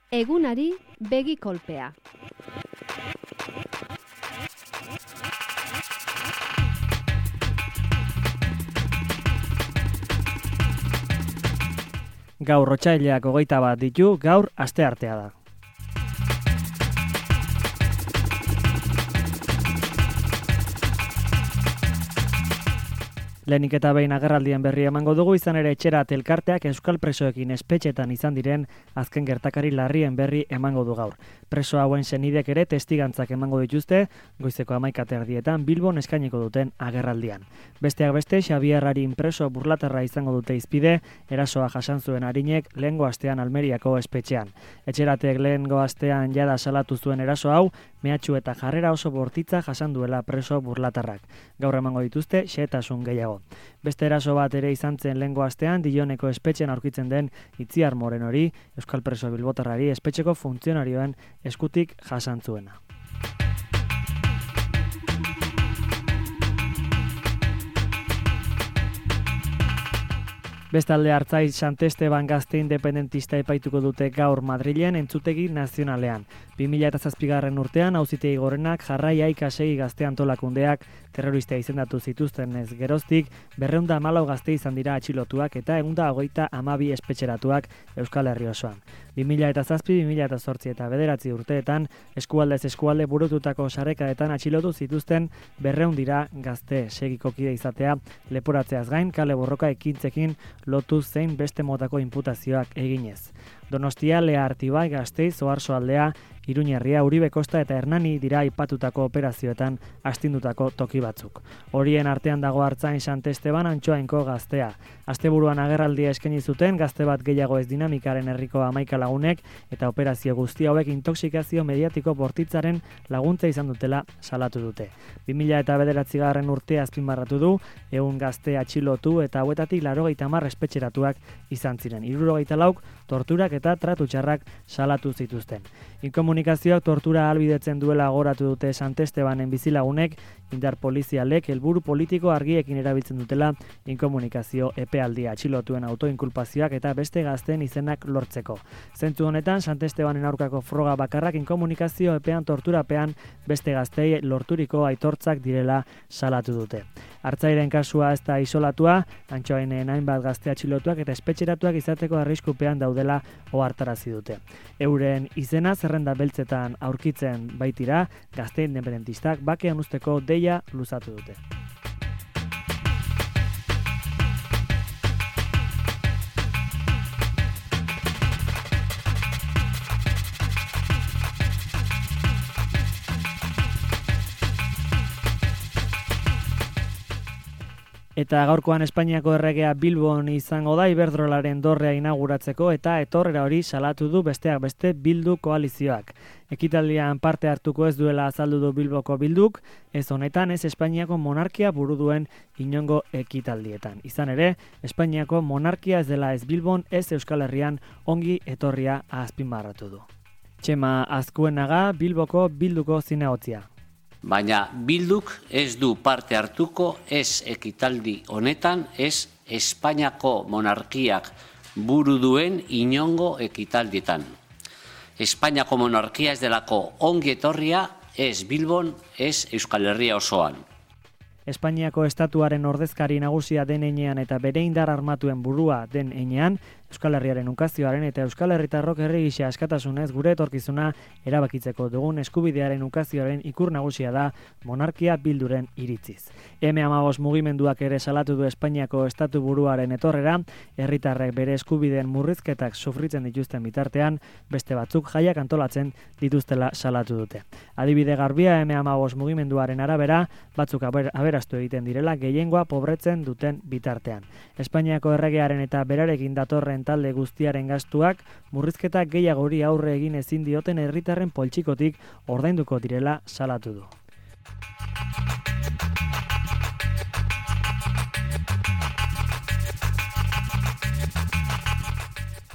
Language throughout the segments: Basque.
Egunari begi kolpea. Gaur otsaileak 21 ditu, gaur asteartea da. Lehenik eta behin agerraldien berri emango dugu, izan ere Etxerat elkarteak euskal presoekin espetxetan izan diren azken gertakari larrien berri emango du gaur. Preso hauen senidek ere testigantzak emango dituzte, goizeko 11:00 Bilbon eskainiko duten agerraldian. Besteak beste, Xabier Arin preso burlatarra izango dute hizpide, erasoa jasan zuen Arinek lehengo astean Almeriako espetxean. Etxeratek lehengo astean jada salatu zuen eraso hau, mehatxu eta jarrera oso bortitza jasan duela preso burlatarrak. Gaur emango dituzte xehetasun gehiago. Beste eraso bat ere izan zen lehengo astean, Dilloneko espetxean aurkitzen den Itziar Morenori, euskal preso bilbotarrari espetxeko funtzionarioen eskutik jasan zuena. Bestalde Artzaiz Sant Esteban gazte independentista epaituko dute gaur Madrilen entzutegi nazionalean. 2007 urtean auzitegi gorenak Jarraia ikasegi gazte antolakundeak terrorista izendatu zituzten ez geroztik 214 gazte izan dira atxilotuak eta 152 espetxeratuak Euskal Herri osoan. 2007, 2008 eta 2009 urteetan eskualdez eskualde burututako sarrekaetan atxilotu zituzten 200 dira gazte segiko kide izatea leporatzeaz gain kale borroka ekintzekin lotu zein beste motako inputazioak eginez. Donostia, Lea Artibai, Gasteiz, Oarsoaldea, Iruñerria, Uribe Kosta eta Hernani dira aipatutako operazioetan astindutako toki batzuk. Horien artean dago Artzain Sant Esteban Antxoainko gaztea. Asteburuan agerraldia eskaini zuten gazte bat gehiago ez dinamikaren herriko 11 lagunek eta operazio guzti hauek intoxikazio mediatiko bortitzaren laguntza izan dutela salatu dute. 2009 urtea azpimarratu du, 100 gazte atxilotu eta hauetatik 80 espetxeratuak izan ziren. 74 torturak eta tratu txarrak salatu zituzten. Inkomunikazioak tortura ahalbidetzen duela gogoratu dute Sant Estebanen bizilagunek, indar polizialek helburu politiko argiekin erabiltzen dutela inkomunikazio epealdia atxilotuen autoinkulpazioak eta beste gazteen izenak lortzeko. Zentzu honetan, Sant Estebanen aurkako froga bakarrak inkomunikazio epean torturapean beste gaztei lorturiko aitortzak direla salatu dute. Artzairen kasua ez da isolatua, Antxoainen hainbat gazte atxilotuak eta espetxeratuak izateko arriskupean daudela ohartarazi dute. Euren izena zerrenda beltzetan aurkitzen baitira, gazte independentistak bakean usteko deia luzatu dute. Eta gaurkoan Espainiako erregea Bilbon izango da Iberdrolaren dorrea inauguratzeko eta etorrera hori salatu du besteak beste Bildu koalizioak. Ekitaldian parte hartuko ez duela azaldu du Bilboko Bilduk, ez honetan ez Espainiako monarkia buru duen inongo ekitaldietan. Izan ere, Espainiako monarkia ez dela ez Bilbon ez Euskal Herrian ongi etorria azpimarratu du. Txema Azkuenaga, Bilboko Bilduko zinegotzia. Baina Bilduk ez du parte hartuko ez ekitaldi honetan, ez Espainiako monarkiak buru duen inongo ekitaldietan. Espainiako monarkia ez delako ongi etorria ez Bilbon, ez Euskal Herria osoan. Espainiako estatuaren ordezkari nagusia den heinean eta bere indar armatuen burua den heinean, Euskal Herriaren ukazioaren eta Euskal Herritarrok herri gisa askatasunez gure etorkizuna erabakitzeko dugun eskubidearen ukazioaren ikur nagusia da monarkia Bilduren iritziz. M15 mugimenduak ere salatu du Espainiako estatu buruaren etorrera, herritarrek bere eskubideen murrizketak sufritzen dituzten bitartean, beste batzuk jaiak antolatzen dituztela salatu dute. Adibide garbia M15 mugimenduaren arabera, batzuk aberastu egiten direla gehiengoa pobretzen duten bitartean. Espainiako erregearen eta berarekin datorren talde guztiaren gastuak murrizketak gehiagori aurre egin ezin dioten herritarren poltsikotik ordainduko direla salatu du.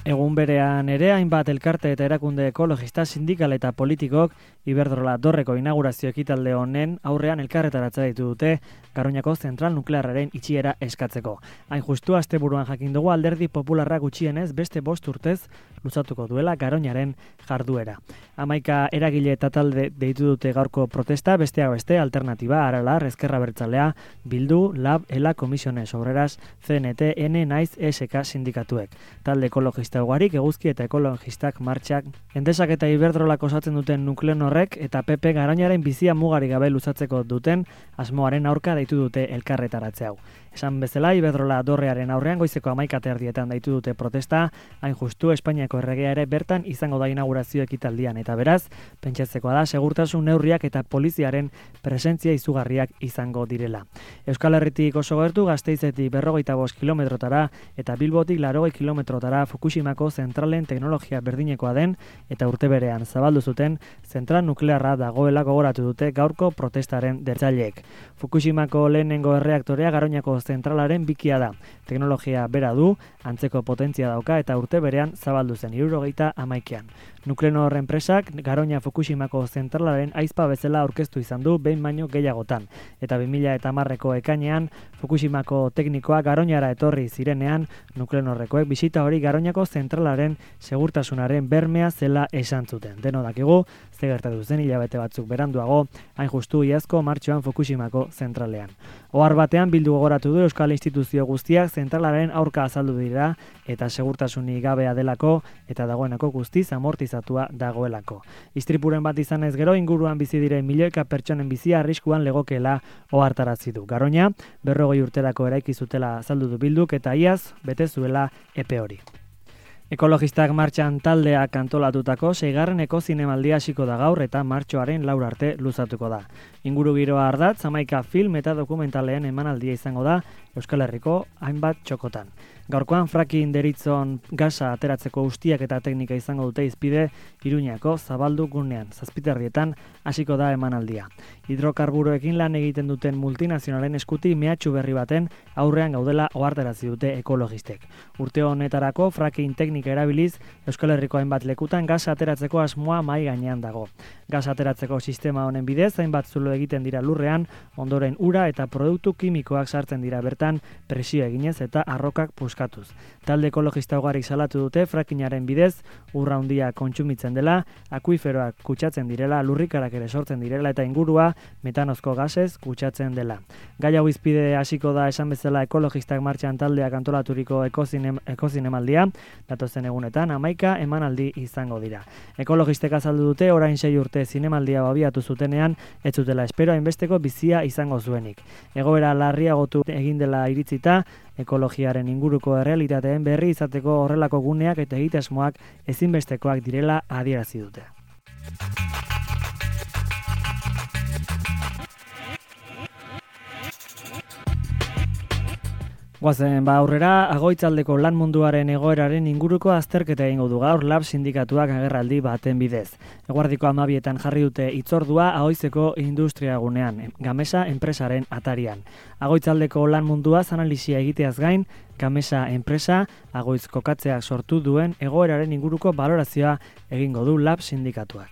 Egun berean ere hainbat elkarte eta erakunde ekologista, sindikal eta politikok Iberdrola Dorreko inaugurazio ekitalde honen aurrean elkarretaratza ditu dute Garoñako zentral nuklearraren itxiera eskatzeko. Hain justu asteburuan jakin dugu Alderdi Popularra gutxienez beste 5 urtez luzatuko duela Garoñaren jarduera. 11 eragile eta talde deitu dute gaurko protesta, besteak beste Alternatiba, Aralar, Ezkerra Abertzalea, Bildu, Lab, ELA, Comisiones Obreras, CNT, N, naiz SK sindikatuek. Talde ekologista ugarik, eguzki eta ekologistak martxak. Endesak eta Iberdrolak osatzen duten Nuclenorrek eta PP Garoñaren bizia mugari gabe luzatzeko duten asmoaren aurka deitu dute elkarretaratze hau. Esan bezala, Iberdrola Dorrearen aurrean goizeko 11:00 deitu dute protesta, hain justu Espainiako erregea ere bertan izango da inaugurazio ekitaldian eta beraz, pentsatzekoa da segurtasun neurriak eta poliziaren presentzia izugarriak izango direla. Euskal Herritik oso gertu Gasteizetik 45 kilometrotara eta Bilbotik 80 kilometrotara Fukushimako zentralen teknologia berdinekoa den eta urte berean zabaldu zuten zentral nuklearra dagoela gogoratu dute gaurko protestaren dertzaileek. Fukushimako lehenengo erreaktorea Garoñako zentralaren bikia da. Teknologia bera du, antzeko potentzia dauka eta urte berean zabaldu zen 71an. Nuclenor enpresak Garoña Fukushimako zentralaren aizpa bezala aurkeztu izan du behin baino gehiagotan. Eta 2010ko ekainean Fukushimako teknikoa Garoñara etorri zirenean Nuclenorrekoek bisita hori Garoñako zentralaren segurtasunaren bermea zela esan zuten. Deno dakigu, ze gertatu zen hilabete batzuk beranduago, hain justu iazko martxoan Fukushimako zentralean. Ohar batean bildu gogoratu du euskal instituzio guztiak zentralaren aurka azaldu dira eta segurtasunik gabea delako eta dagoenako guztiz amortizatua dagoelako. Istripuren bat izanez gero inguruan bizi diren milioika pertsonen bizia arriskuan legokeela ohartarazi du. Garoña 40 urterako eraiki zutela azaldu du Bilduk eta iaz bete zuela epe hori. Ekologistak martxan taldeak antolatutako 6. zinemaldia hasiko da gaur eta martxoaren 4 arte luzatuko da. Ingurugiroa ardatz 11 film eta dokumentalen emanaldia izango da Euskal Herriko hainbat txokotan. Gaurkoan fracking deritzon gasa ateratzeko ustiak eta teknika izango dute izpide Iruñako zabaldu gunean. 7:00 hasiko da emanaldia. Hidrokarburoekin lan egiten duten multinazionalen eskuti mehatxu berri baten aurrean gaudela ohartarazi dute ekologistek. Urte honetarako fracking teknika erabiliz Euskal Herriko hainbat lekutan gasa ateratzeko asmoa mahai gainean dago. Gasa ateratzeko sistema honen bidez hainbat zulo egiten dira lurrean, ondoren ura eta produktu kimikoak sartzen dira bertan presio eginez eta arrokak puskatuz. Talde ekologista ugarik salatu dute frackingaren bidez urra handia kontsumitzen dela, akuiferoak kutsatzen direla, lurrikarak ere sortzen direla eta ingurua metanozko gasez kutsatzen dela. Gai hau izpide hasiko da esan bezala ekologistak martxan taldeak antolaturiko ekozinemaldia, datozen egunetan 11 emanaldi izango dira. Ekologistek azaldu dute orain 6 urte zinemaldia abiatu zutenean ez zutela espero hainbesteko bizia izango zuenik. Egoera larriagotu egin dela iritzita, ekologiaren inguruko errealitateen berri izateko horrelako guneak eta egitasmoak ezinbestekoak direla adierazi dute. Guazen aurrera, Agoitzaldeko lan munduaren egoeraren inguruko azterketa egingo du gaur Lab sindikatuak agerraldi baten bidez. Eguardiko 12etan jarri dute hitzordua Agoizeko industria gunean, Gamesa enpresaren atarian. Agoitzaldeko lan munduaz analisia egiteaz gain, Gamesa enpresa Agoiz kokatzeak sortu duen egoeraren inguruko balorazioa egingo du Lab sindikatuak.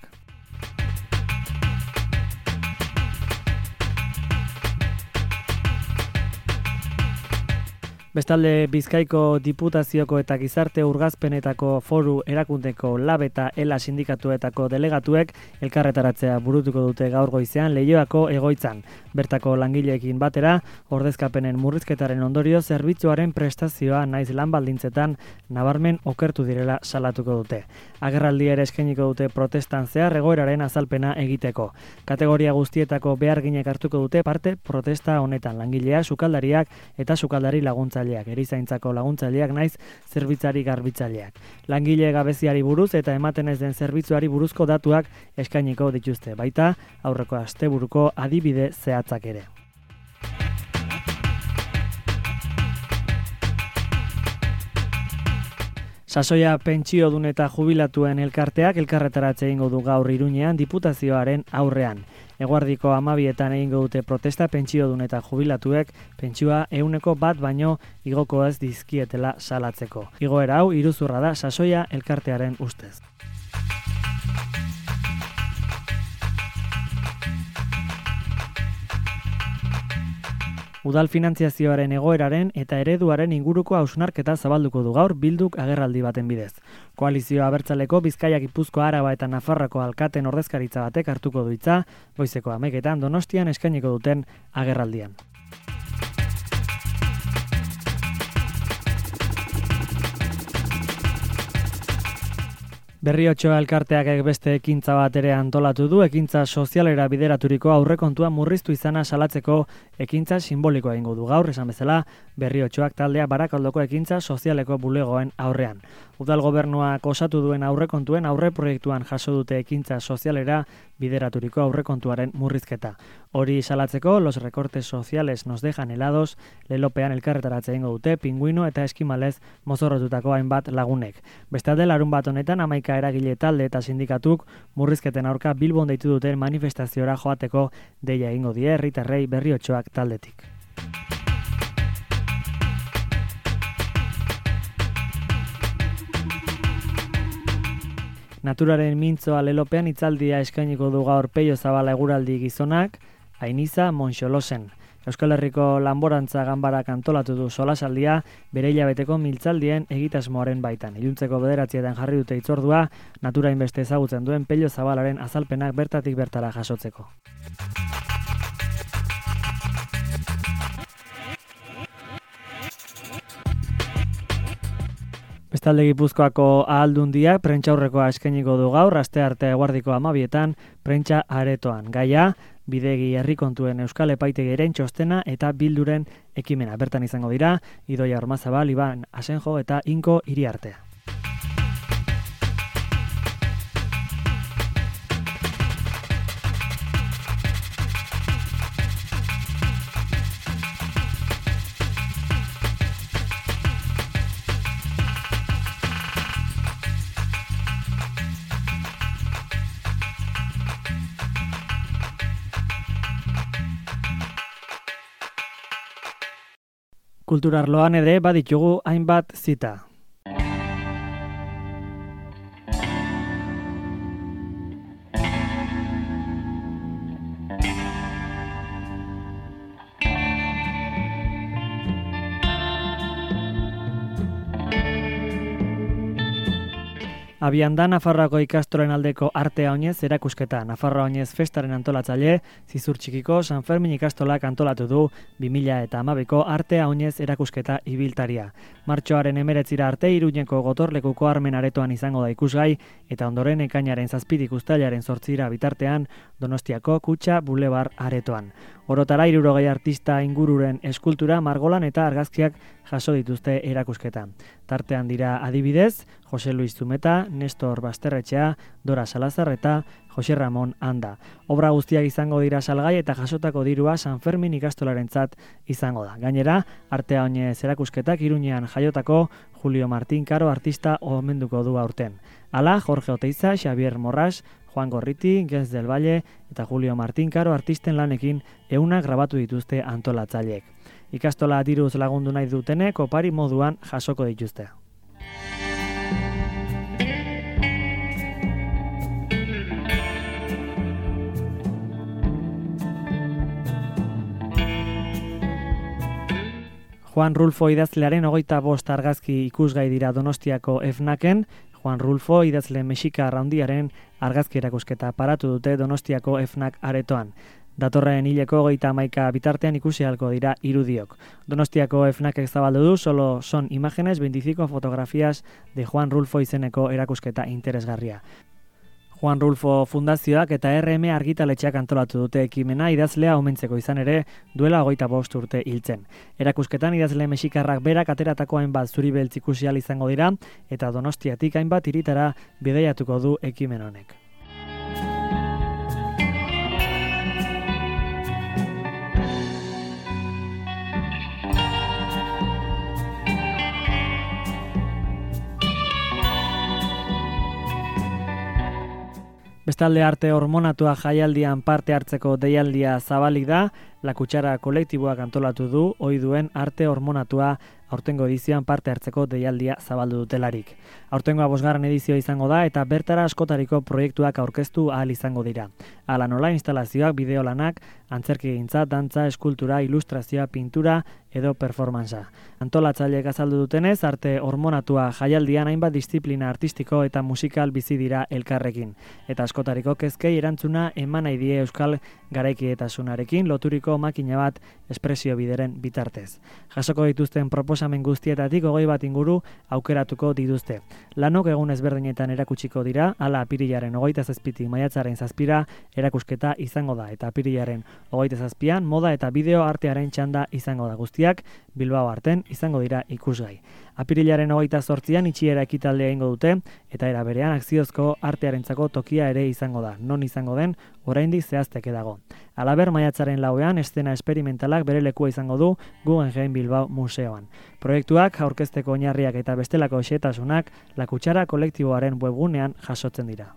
Bestalde, Bizkaiko Diputazioko eta Gizarte Urgazpenetako Foru Erakundeko Lab eta ELA sindikatuetako delegatuek elkarretaratzea burutuko dute gaur goizean Leioako egoitzan. Bertako langileekin batera, ordezkapenen murrizketaren ondorio zerbitzuaren prestazioa naiz lan baldintzetan nabarmen okertu direla salatuko dute. Agerraldia ere eskainiko dute protestan zehar egoeraren azalpena egiteko. Kategoria guztietako beharginek hartuko dute parte protesta honetan langileak, sukaldariak eta sukaldari laguntzaileak, erizaintzako laguntzaileak naiz zerbitzari garbitzaileak. Langile gabeziari buruz eta ematen ez den zerbitzuari buruzko datuak eskainiko dituzte, baita aurreko asteburuko adibide zehatzak ere. Sasoia pentsiodun eta jubilatuen elkarteak elkarretaratze egingo du gaur Iruñean diputazioaren aurrean. Eguerdiko 12etan egingo dute protesta pentsiodun eta jubilatuek pentsioa 100% baino igoko ez dizkietela salatzeko. Igoera hau iruzurra da Sasoia elkartearen ustez. Udal finantziazioaren egoeraren eta ereduaren inguruko hausnarketa zabalduko du gaur Bilduk agerraldi baten bidez. Koalizio abertzaleko Bizkaia, Gipuzkoa, Araba eta Nafarroako alkateen ordezkaritza batek hartuko du hitza, goizeko 11etan Donostian eskainiko duten agerraldian. Berriotxoa elkarteak beste ekintza bat ere antolatu du, ekintza sozialera bideraturiko aurrekontua murriztu izana salatzeko ekintza simbolikoa egingo du gaur, esan bezala, Berriotxoak taldea Barakaldoko ekintza sozialeko bulegoen aurrean. Udal gobernuak osatu duen aurrekontuen aurreproiektuan jaso dute ekintza sozialera bideraturiko aurrekontuaren murrizketa. Hori salatzeko, los recortes sociales nos dejan helados, lelopean elkarretaratze egingo dute, pinguino eta eskimalez mozorrotutako hainbat lagunek. Bestalde, larunbat honetan 11 eragile talde eta sindikatuk murrizketen aurka Bilbon deitu duten manifestaziora joateko deia egingo die herritarrei Berriotxoak taldetik. Naturaren mintzoa lelopean hitzaldia eskainiko du gaur Peio Zabala eguraldi gizonak, Ainiza Monxolosen. Euskal Herriko Lanborantza Ganbarak antolatu du solasaldia bere hilabeteko mintzaldien egitasmoaren baitan. Iluntzeko 9etan jarri dute hitzordua, natura hainbeste ezagutzen duen Peio Zabalaren azalpenak bertatik bertara jasotzeko. Bestalde Gipuzkoako Ahaldundiak prentsaurrekoa eskainiko du gaur, astearte eguerdiko 12etan prentsa aretoan. Gaia, bidegi herrikontuen Euskal Epaitegiaren txostena eta Bilduren ekimena. Bertan izango dira, Idoia Ormazabal, Iban Asenjo eta Inko Iriartea. Kulturarloan ere baditugu hainbat zita. Abian da Nafarroako ikastolen aldeko artea oinez erakusketa. Nafarroa oinez festaren antolatzaile, Zizur Txikiko San Fermin ikastolak antolatu du 2012ko artea oinez erakusketa ibiltaria. Martxoaren 19 arte Iruñeko gotorlekuko armen aretoan izango da ikusgai, eta ondoren ekainaren 7 uztailaren 8 bitartean Donostiako Kutxa Bulebar aretoan. Orotara 60 artista ingururen eskultura, margolan eta argazkiak jaso dituzte erakusketan. Tartean dira adibidez, Jose Luis Zumeta, Nestor Basterretxea, Dora Salazar eta Jose Ramon Anda. Obra guztiak izango dira salgai eta jasotako dirua San Fermin ikastolarentzat izango da. Gainera, artea oinez erakusketak Iruñean jaiotako Julio Martín Caro artista omenduko du aurten. Hala, Jorge Oteiza, Xavier Morras, Juan Gorriti, Gens del Valle eta Julio Martín Caro artisten lanekin eunak grabatu dituzte antolatzaileek. Ikastola diruz lagundu nahi dutenek opari moduan jasoko dituzte. Juan Rulfo idazlearen 25 argazki ikusgai dira Donostiako FNAC-en. Juan Rulfo idazle mexikar handiaren argazki erakusketa paratu dute Donostiako FNAC aretoan. Datorren hileko 31 bitartean ikusi ahalko dira irudiok. Donostiako FNAC-ek zabaldu du, solo son imágenes 25 fotografías de Juan Rulfo izeneko erakusketa interesgarria. Juan Rulfo Fundazioak eta RM argitaletxeak antolatu dute ekimena idazlea omentzeko izan ere duela 25 urte hiltzen. Erakusketan idazle mexikarrak berak ateratako hainbat zuri-beltz ikusi ahal izango dira eta Donostiatik hainbat hiritara bidaiatuko du ekimen honek. Bestalde arte hormonatua jaialdian parte hartzeko deialdia zabalik da, La Kutxara kolektiboak antolatu du, ohi duen arte hormonatua aurtengo edizioan parte hartzeko deialdia zabaldu dutelarik. Aurtengoa 5. edizioa izango da eta bertara askotariko proiektuak aurkeztu ahal izango dira. Hala nola instalazioak, bideolanak, antzerkigintza, dantza, eskultura, ilustrazioa, pintura edo performanza. Antolatzaileek azaldu dutenez, arte hormonatua jaialdian hainbat disiplina artistiko eta musikal bizi dira elkarrekin. Eta askotariko kezkei erantzuna eman nahi die euskal garaikietasunarekin loturiko makina bat espresio bideren bitartez. Jasoko dituzten proposamen guztietatik 20 bat inguru aukeratuko dituzte. Lanok egun ezberdinetan erakutsiko dira, hala apirilaren 27tik maiatzaren 7 erakusketa izango da, eta apirilaren 27an moda eta bideo artearen txanda izango da, guztiak Bilbao arten izango dira ikusgai. Apirilaren 28an itxiera ekitaldea egingo dute, eta era berean akziozko artearentzako tokia ere izango da, non izango den oraindik zehazteke dago. Halaber, maiatzaren 4ean eszena esperimentalak bere lekua izango du Guggenheim Bilbao museoan. Proiektuak, aurkezteko oinarriak eta bestelako xehetasunak La Kutxara kolektiboaren webgunean jasotzen dira.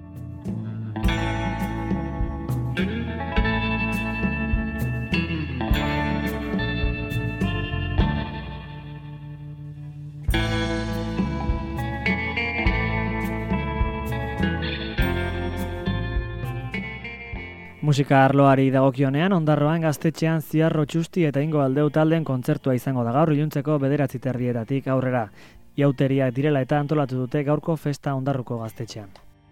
Musika arloari dagokionean, Ondarroan gaztetxean Ziarro Txusti eta Ingo Aldeu taldeen kontzertua izango da gaur iluntzeko 9:30 aurrera. Iauteriak direla eta antolatu dute gaurko festa Ondarruko gaztetxean.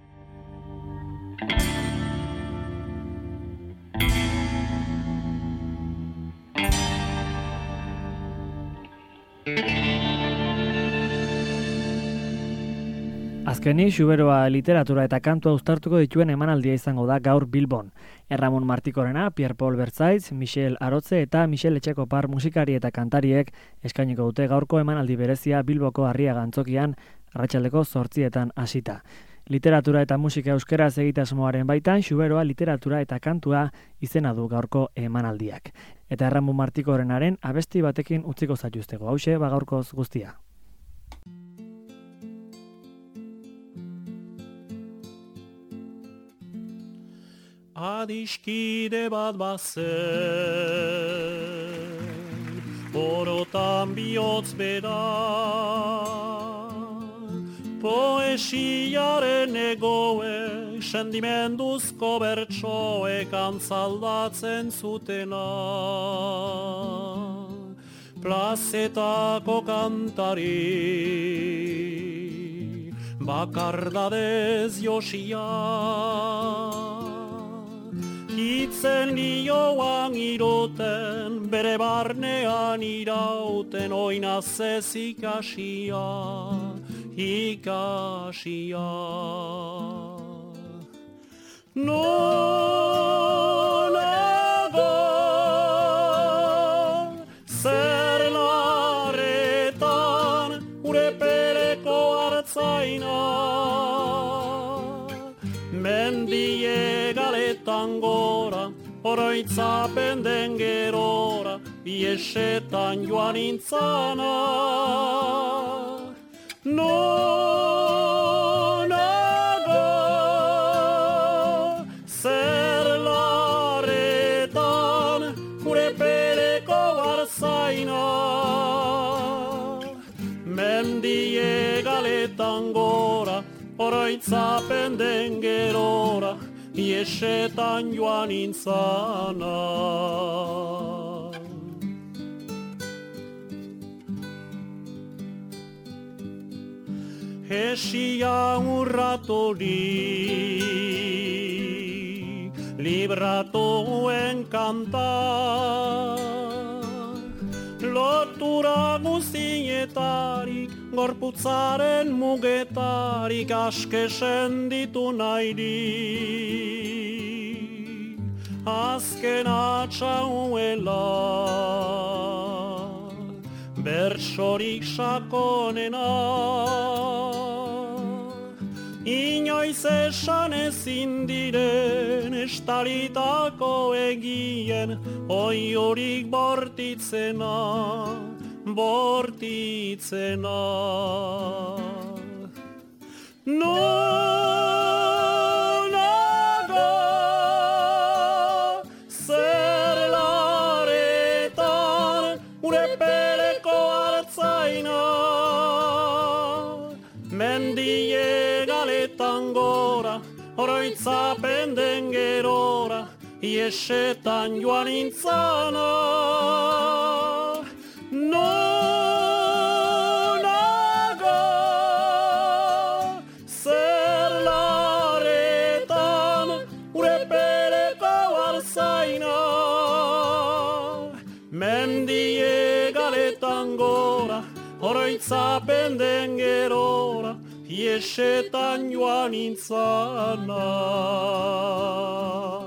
Azkenik, Xuberoa literatura eta kantua uztartuko dituen emanaldia izango da gaur Bilbon. Erramon Martikorena, Pierre Paul Bertzaitz, Michel Arotze eta Michel Etxekopar musikari eta kantariek eskainiko dute gaurko emanaldi berezia Bilboko Arriaga antzokian arratsaldeko 8etan hasita. Literatura eta musika euskeraz egitasmoaren baitan, Xuberoa literatura eta kantua izena du gaurko emanaldiak. Eta Erramon Martikorenaren abesti batekin utziko zaituztego. Hauxe, gaurkoz guztia. Adiskide bat bazen, orotan bihotz bera, poesiaren egoek, sendimenduzko bertsoek antzaldatzen zutena. Plazetako kantari, bakardadez josia, hitzen lioan iroten, bere barnean irauten, oinazez ikasia, ikasia. Nolago, zer laretan, urepeleko hartzaina, mendie galetan gora, oroitzapen den gerora, iesetan joan intzana. Nonago, zer laretan, urepeleko arzaina, mendie galetan gora, oroitzapen den gerora, iesetan joan intzana. Esia urratori, libratoen kanta, lotura guzietarik, gorputzaren mugetarik askesen ditu nahirik. Azken atxauela, bertsorik sakonena, inoiz esan ezin diren estalitako egien, oiorik bortitzena, bortitzena. Nona Mendie galetan gora, oroitzapen den gerora, iesetan joan intzana. Nonago, zer laretan, ure pereko arzaina. Mendie galetan gora, oroitzapen den gerora, iesetan joan intzana.